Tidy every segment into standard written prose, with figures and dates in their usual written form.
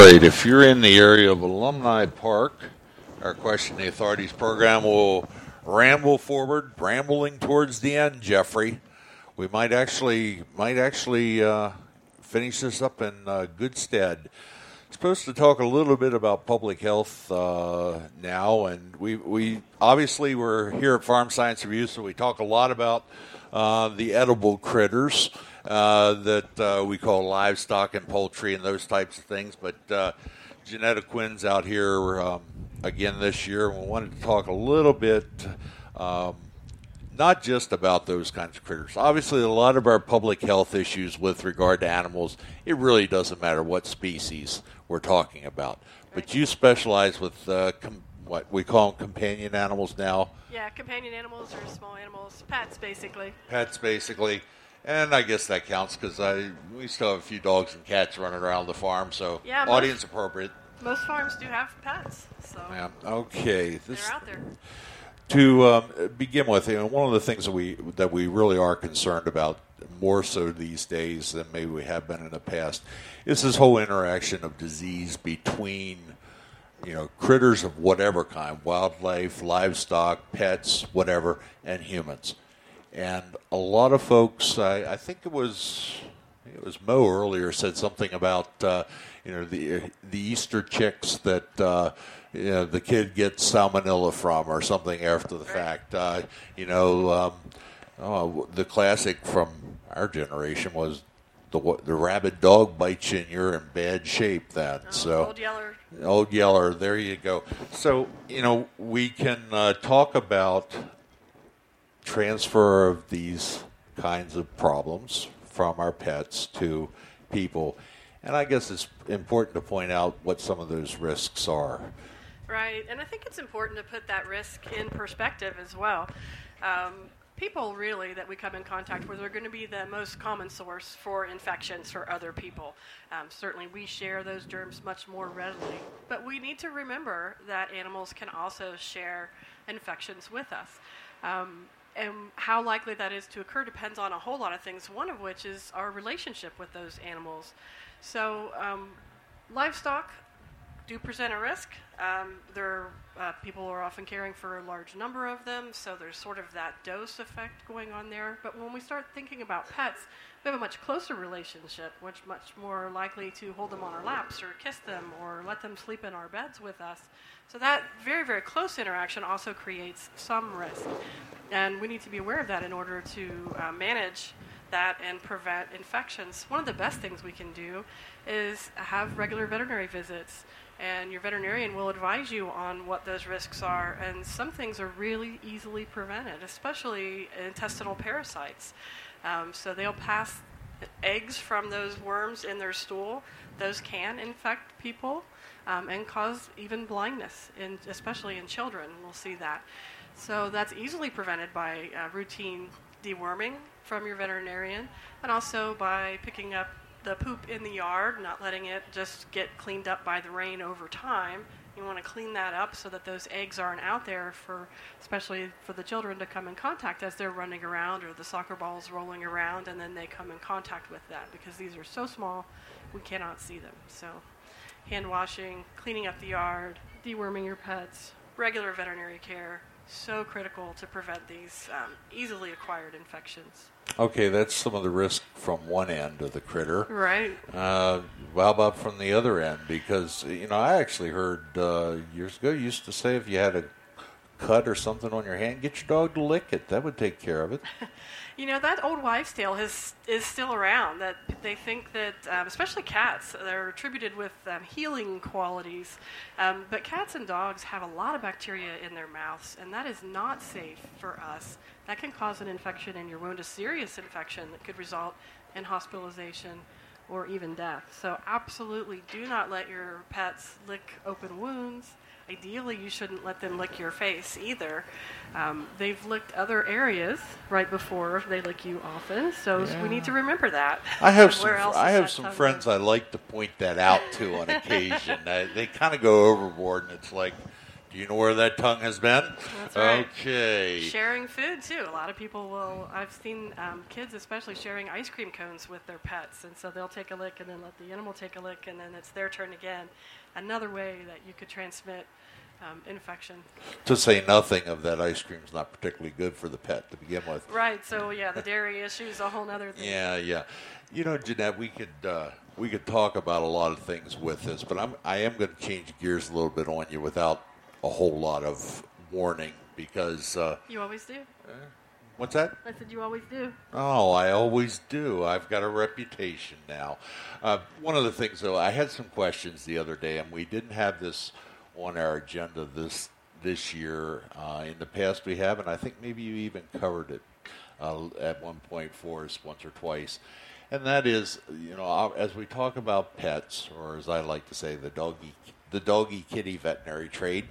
Right, if you're in the area of Alumni Park, our Question the Authorities program will ramble forward, rambling towards the end, Jeffrey. We might actually finish this up in good stead. Supposed to talk a little bit about public health now, and we obviously we're here at Farm Science Review, so we talk a lot about the edible critters that we call livestock and poultry and those types of things. But Janetta Quinn's out here again this year, and we wanted to talk a little bit. Not just about those kinds of critters. Obviously, a lot of our public health issues with regard to animals, it really doesn't matter what species we're talking about. But you specialize with what we call them companion animals now. Yeah, companion animals or small animals, pets basically. Pets basically. And I guess that counts because we still have a few dogs and cats running around the farm, so yeah, audience appropriate. Most farms do have pets. So yeah, okay. They're out there. To begin with, one of the things that we really are concerned about, more so these days than maybe we have been in the past, is this whole interaction of disease between, critters of whatever kind, wildlife, livestock, pets, whatever, and humans. And a lot of folks, I think it was Mo earlier said something about the Easter chicks that the kid gets salmonella from or something after the fact. The classic from our generation was the rabid dog bites you and you're in bad shape then. Old Yeller, there you go. So, we can talk about transfer of these kinds of problems from our pets to people. And I guess it's important to point out what some of those risks are. Right, and I think it's important to put that risk in perspective as well. People really that we come in contact with are going to be the most common source for infections for other people. Certainly we share those germs much more readily, but we need to remember that animals can also share infections with us. And how likely that is to occur depends on a whole lot of things, one of which is our relationship with those animals. So livestock do present a risk. People are often caring for a large number of them, so there's sort of that dose effect going on there. But when we start thinking about pets, we have a much closer relationship, much more likely to hold them on our laps or kiss them or let them sleep in our beds with us. So that very, very close interaction also creates some risk. And we need to be aware of that in order to manage that and prevent infections. One of the best things we can do is have regular veterinary visits, and your veterinarian will advise you on what those risks are. And some things are really easily prevented, especially intestinal parasites. So they'll pass eggs from those worms in their stool. Those can infect people and cause even blindness, especially in children. We'll see that. So that's easily prevented by routine deworming from your veterinarian, and also by picking up the poop in the yard, not letting it just get cleaned up by the rain over time. You want to clean that up so that those eggs aren't out there especially for the children to come in contact as they're running around or the soccer balls rolling around, and then they come in contact with that because these are so small we cannot see them. So hand washing, cleaning up the yard, deworming your pets, regular veterinary care, so critical to prevent these easily acquired infections. Okay, that's some of the risk from one end of the critter. Right. How about from the other end? Because, I actually heard years ago, you used to say if you had a cut or something on your hand, get your dog to lick it. That would take care of it. That old wives' tale is still around, that they think that, especially cats, they're attributed with healing qualities. But cats and dogs have a lot of bacteria in their mouths, and that is not safe for us. That can cause an infection in your wound, a serious infection that could result in hospitalization or even death. So absolutely do not let your pets lick open wounds. Ideally, you shouldn't let them lick your face either. They've licked other areas right before they lick you often, so we need to remember that. I have some friends I like to point that out to on occasion. They kind of go overboard, and it's like, Do you know where that tongue has been? That's right. Okay. Sharing food, too. A lot of people will, I've seen kids especially sharing ice cream cones with their pets. And so they'll take a lick and then let the animal take a lick, and then it's their turn again. Another way that you could transmit infection. To say nothing of that ice cream's not particularly good for the pet to begin with. Right. So, yeah, the dairy issue is a whole other thing. Yeah. You know, Jeanette, we could talk about a lot of things with this, but I am going to change gears a little bit on you without a whole lot of warning because... you always do. What's that? I said you always do. Oh, I always do. I've got a reputation now. One of the things, though, I had some questions the other day, and we didn't have this on our agenda this year. In the past we have, and I think maybe you even covered it at one point for us once or twice. And that is, you know, as we talk about pets, or as I like to say, the doggy kitty veterinary trade,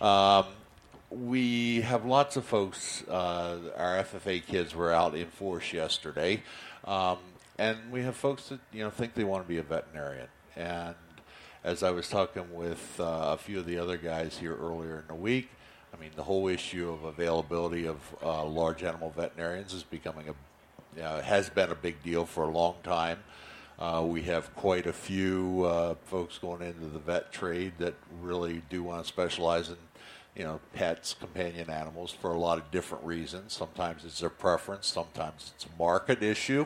we have lots of folks. Our FFA kids were out in force yesterday, and we have folks that think they want to be a veterinarian. And as I was talking with a few of the other guys here earlier in the week, I mean, the whole issue of availability of large animal veterinarians is becoming has been a big deal for a long time. We have quite a few folks going into the vet trade that really do want to specialize in, pets, companion animals for a lot of different reasons. Sometimes it's their preference. Sometimes it's a market issue.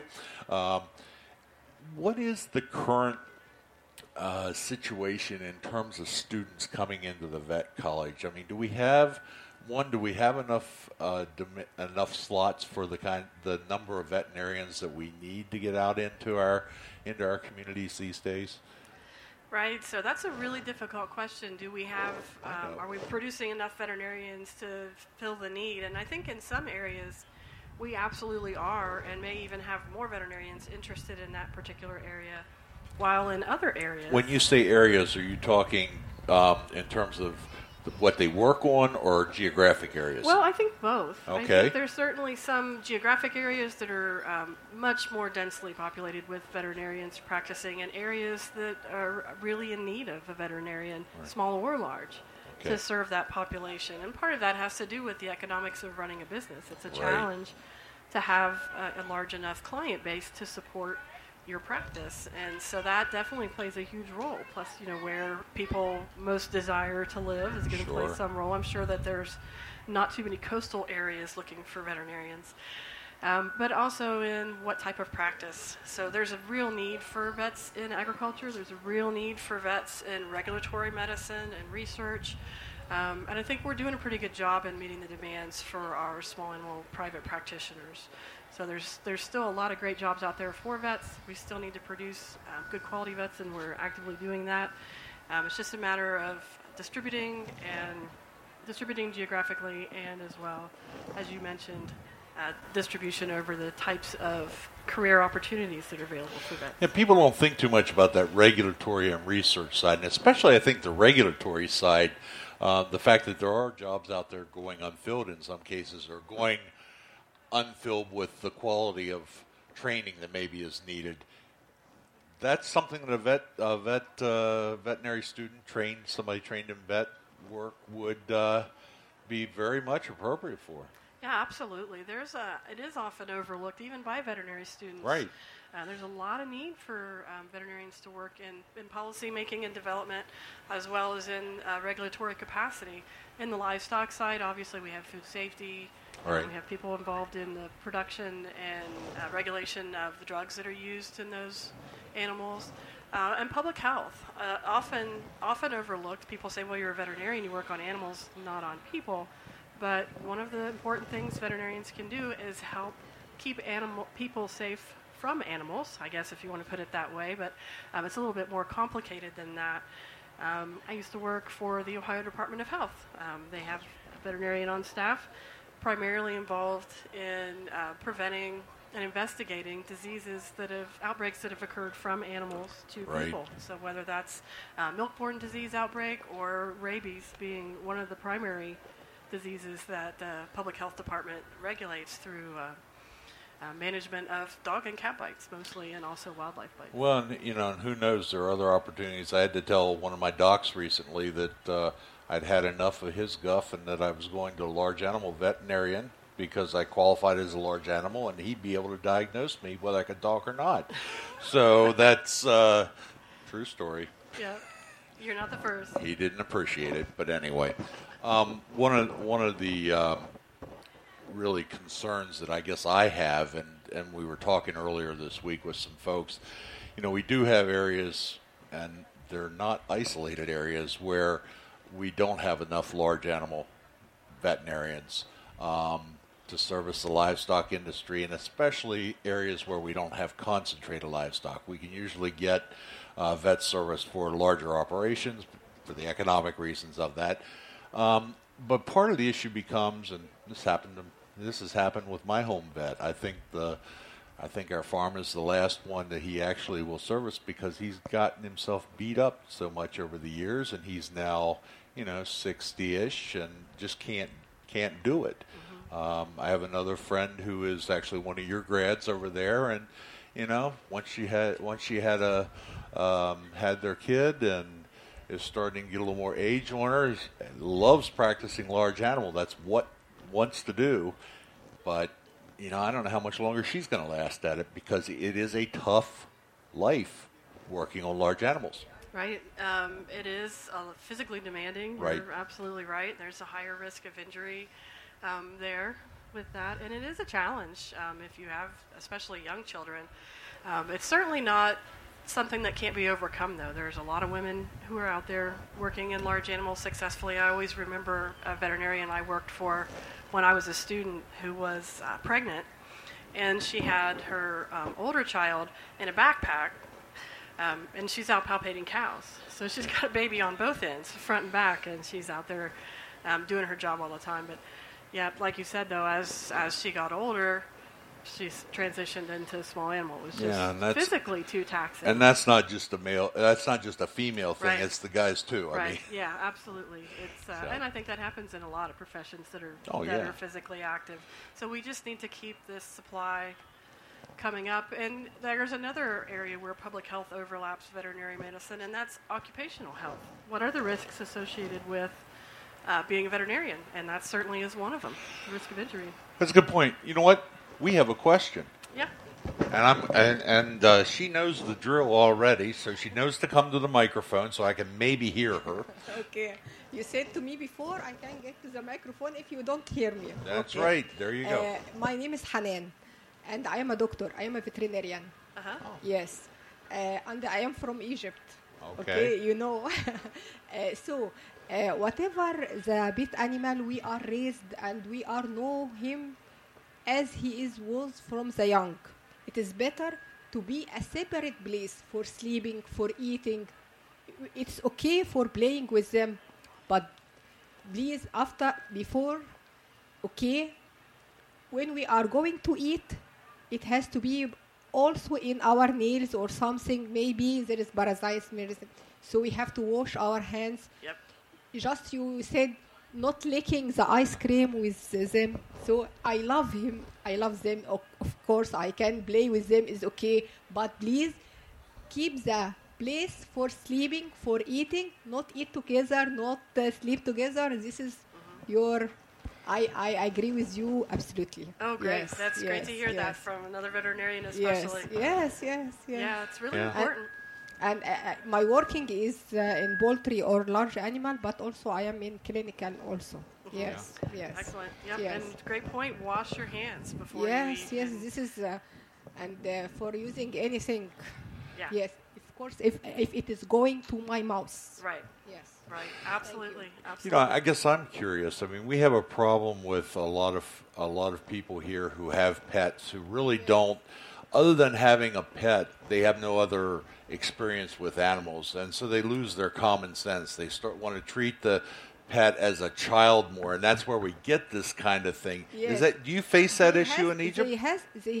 What is the current situation in terms of students coming into the vet college? I mean, do we have enough enough slots for the number of veterinarians that we need to get out into our communities these days? Right, so that's a really difficult question. Do we have, are we producing enough veterinarians to fill the need? And I think in some areas we absolutely are, and may even have more veterinarians interested in that particular area, while in other areas... When you say areas, are you talking in terms of what they work on or geographic areas? Well, I think both. Okay. I think there's certainly some geographic areas that are much more densely populated with veterinarians practicing, and areas that are really in need of a veterinarian, right, small or large, okay, to serve that population. And part of that has to do with the economics of running a business. It's a challenge to have a large enough client base to support your practice, and so that definitely plays a huge role. Plus, where people most desire to live is going to play some role. I'm sure that there's not too many coastal areas looking for veterinarians, but also in what type of practice. So there's a real need for vets in agriculture. There's a real need for vets in regulatory medicine and research. And I think we're doing a pretty good job in meeting the demands for our small animal private practitioners. So there's still a lot of great jobs out there for vets. We still need to produce good quality vets, and we're actively doing that. It's just a matter of distributing geographically, and as well, as you mentioned, distribution over the types of career opportunities that are available for vets. Yeah, people don't think too much about that regulatory and research side, and especially I think the regulatory side, the fact that there are jobs out there going unfilled in some cases, or going unfilled with the quality of training that maybe is needed. That's something that a veterinary student somebody trained in vet work would be very much appropriate for. Yeah, absolutely. It is often overlooked, even by veterinary students. Right. There's a lot of need for veterinarians to work in policy making and development, as well as in regulatory capacity. In the livestock side, obviously, we have food safety. Right. We have people involved in the production and regulation of the drugs that are used in those animals, and public health. Often overlooked. People say, well, you're a veterinarian, you work on animals, not on people. But one of the important things veterinarians can do is help keep people safe from animals, I guess, if you want to put it that way. But it's a little bit more complicated than that. I used to work for the Ohio Department of Health. They have a veterinarian on staff, primarily involved in preventing and investigating outbreaks that have occurred from animals to people. So whether that's milk-borne disease outbreak or rabies being one of the primary diseases that the public health department regulates through management of dog and cat bites mostly, and also wildlife bites. Well, and who knows, there are other opportunities. I had to tell one of my docs recently that I'd had enough of his guff and that I was going to a large animal veterinarian because I qualified as a large animal, and he'd be able to diagnose me whether I could talk or not. So that's true story. Yeah, you're not the first. He didn't appreciate it, but anyway, one of the really concerns that I guess I have, and we were talking earlier this week with some folks, we do have areas, and they're not isolated areas, where we don't have enough large animal veterinarians to service the livestock industry, and especially areas where we don't have concentrated livestock. We can usually get vet service for larger operations for the economic reasons of that. But part of the issue becomes, and this has happened with my home vet. I think our farm is the last one that he actually will service because he's gotten himself beat up so much over the years, and he's now 60-ish and just can't do it. I have another friend who is actually one of your grads over there, and once she had their kid and is starting to get a little more age on her, loves practicing large animal. That's what wants to do, but I don't know how much longer she's going to last at it because it is a tough life working on large animals. Right. It is physically demanding. Right. You're absolutely right. There's a higher risk of injury there with that. And it is a challenge if you have especially young children. It's certainly not something that can't be overcome, though. There's a lot of women who are out there working in large animals successfully. I always remember a veterinarian I worked for when I was a student who was pregnant, and she had her older child in a backpack, and she's out palpating cows. So she's got a baby on both ends, front and back, and she's out there doing her job all the time. But yeah, like you said, though, as she got older, she's transitioned into small animal. It was just physically too taxing. And that's not just a male. That's not just a female thing. Right. It's the guys too. Right. I mean. Yeah, absolutely. It's and I think that happens in a lot of professions that are are physically active. So we just need to keep this supply coming up. And there's another area where public health overlaps veterinary medicine, and that's occupational health. What are the risks associated with being a veterinarian? And that certainly is one of them, the risk of injury. That's a good point. You know what? We have a question. Yeah. And she knows the drill already, so she knows to come to the microphone so I can maybe hear her. Okay. You said to me before, I can get to the microphone if you don't hear me. That's okay. right. There you go. My name is Hanan, and I am a doctor. I am a veterinarian. Uh-huh. Oh. Yes. And I am from Egypt. Okay. So whatever the pet animal we are raised and we are know him as he was from the young. It is better to be a separate place for sleeping, for eating. It's okay for playing with them, but please, before, okay, when we are going to eat, it has to be also in our nails or something. Maybe there is parasites, so we have to wash our hands. Yep. Just you said, not licking the ice cream with them. So I love him. I love them. Of course, I can play with them. Is okay. But please keep the place for sleeping, for eating. Not eat together, not sleep together. This is your... I agree with you absolutely. Oh, great. Yes, That's great to hear that from another veterinarian especially. Yes. Yeah, it's really important. And my working is in poultry or large animal, but also I am in clinical also. Mm-hmm. Yes. Excellent. Yep. Yes. And great point. Wash your hands before you eat. Yes. This is for using anything. Yeah. Yes. Of course, if it is going to my mouth. Right. Yes. Right. Absolutely. Absolutely. I guess I'm curious. I mean, we have a problem with a lot of people here who have pets who really don't. Other than having a pet, they have no other experience with animals, and so they lose their common sense. They want to treat the pet as a child more, and that's where we get this kind of thing. Yes. Do you face that issue in Egypt? They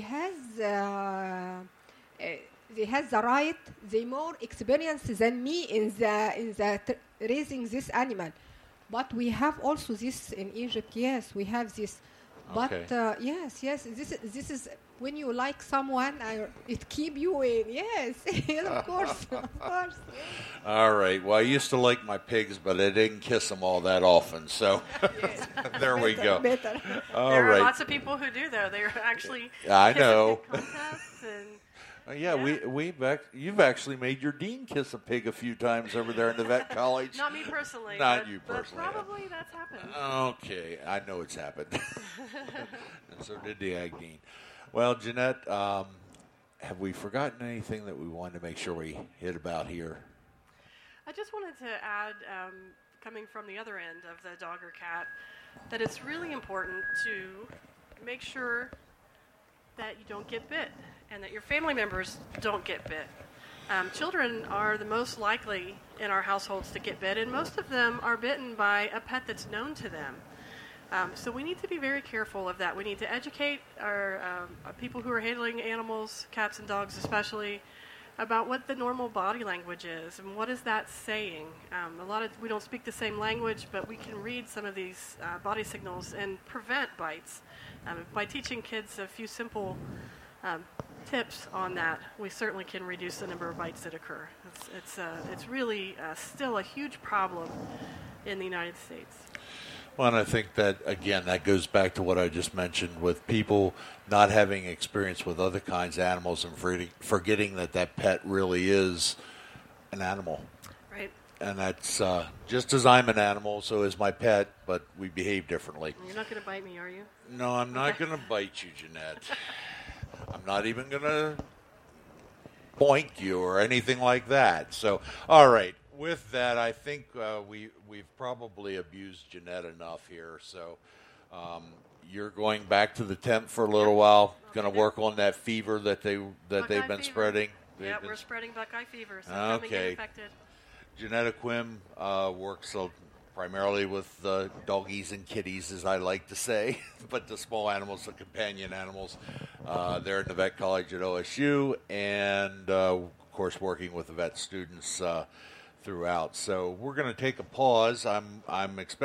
has the right, they more experience than me in the raising this animal. But we have also this in Egypt. Yes, we have this. But Okay. yes, this is when you like someone, it keep you in. Yes, yes, of course, of course. All right. Well, I used to like my pigs, but I didn't kiss them all that often. So there we go. Better. All There are right. lots of people who do, though. They're actually I kiss and know. pick contests and Yeah, you've actually made your dean kiss a pig a few times over there in the vet college. not me personally. Not but, you personally. But probably that's happened. Okay, I know it's happened. And so did the ag dean. Well, Jeanette, have we forgotten anything that we wanted to make sure we hit about here? I just wanted to add, coming from the other end of the dog or cat, that it's really important to make sure that you don't get bit and that your family members don't get bit. Children are the most likely in our households to get bit, and most of them are bitten by a pet that's known to them. So we need to be very careful of that. We need to educate our people who are handling animals, cats and dogs especially, about what the normal body language is and what is that saying. We don't speak the same language, but we can read some of these body signals and prevent bites. By teaching kids a few simple tips on that, we certainly can reduce the number of bites that occur. It's really still a huge problem in the United States. Well, and I think that, again, that goes back to what I just mentioned with people not having experience with other kinds of animals and forgetting that pet really is an animal. Right. And that's just as I'm an animal, so is my pet, but we behave differently. You're not going to bite me, are you? No, I'm not going to bite you, Jeanette. I'm not even going to boink you or anything like that. So, all right. With that, I think we've probably abused Jeanette enough here. So you're going back to the tent for a little while. Going to work on that fever that they've Buckeye been fever. spreading. Yeah, we're spreading Buckeye fever, so come and get Okay. infected. Janetta Quim works primarily with doggies and kitties, as I like to say, but the small animals, the companion animals. They're in the vet college at OSU, and of course working with the vet students throughout. So we're going to take a pause. I'm expecting